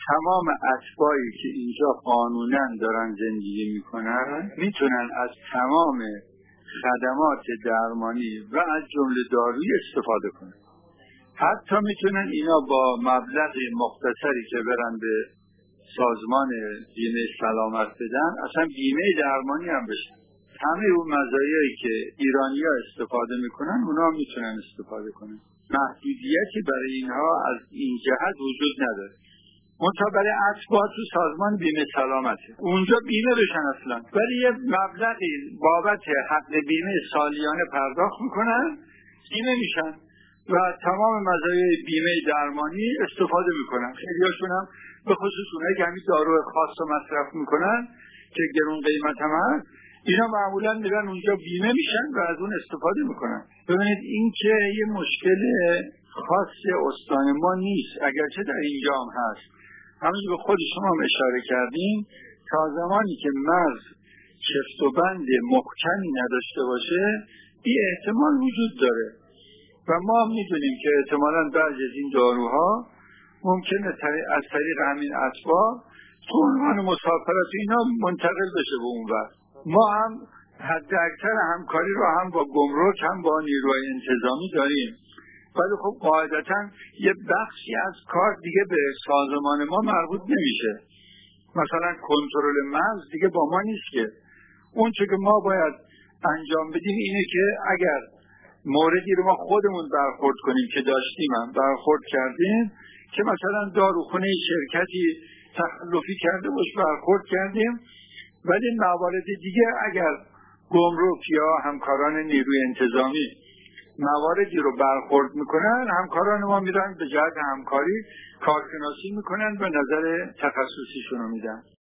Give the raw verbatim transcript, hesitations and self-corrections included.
تمام اتباعی که اینجا قانوناً دارن زندگی میکنن میتونن از تمام خدمات درمانی و از جمله دارویی استفاده کنن. حتی میتونن اینا با مبلغ مختصری که برن به سازمان بیمه سلامت بدن اصلا بیمه درمانی هم بشن. همه اون مزایایی که ایرانی‌ها استفاده میکنن اونا میتونن استفاده کنن. محدودیتی برای اینها از این جهت وجود نداره. منتها برای اتباع تو سازمان بیمه سلامته، اونجا بیمه بشن اصلا، ولی یه مبلغی بابت حق بیمه سالیانه پرداخت میکنن، بیمه میشن و تمام مزایای بیمه درمانی استفاده میکنن. خیلیاشون هم به خصوص اونایی که همین دارو خاص رو مصرف میکنن که گرون قیمت هم هست، اینا معمولا میرن اونجا بیمه میشن و از اون استفاده میکنن. ببینید این که یه مشکل خاص استان ما نیست، اگرچه در اینجا هم هست. همونجور به خود شما هم اشاره کردیم، تا زمانی که مرز چفت و بند محکمی نداشته باشه این احتمال وجود داره و ما میدونیم که احتمالاً بعضی از این داروها ممکنه از طریق همین اتباع تو عنوان مسافرت اینا منتقل بشه به اون وقت. ما هم حد اکثر همکاری رو هم با گمرک هم با نیروهای انتظامی داریم، ولی خب قاعدتاً یه بخشی از کار دیگه به سازمان ما مربوط نمیشه. مثلا کنترل مرز دیگه با ما نیست که. اون چه که ما باید انجام بدیم اینه که اگر موردی رو ما خودمون برخورد کنیم که داشتیم هم برخورد کردیم که مثلا داروخونه شرکتی تخلفی کرده باش برخورد کردیم، ولی موارد دیگه اگر گمرک یا همکاران نیروی انتظامی مواردی رو برخورد میکنن، همکاران ما میرن به جهت همکاری کارشناسی میکنن و نظر تخصصیشون رو میدن.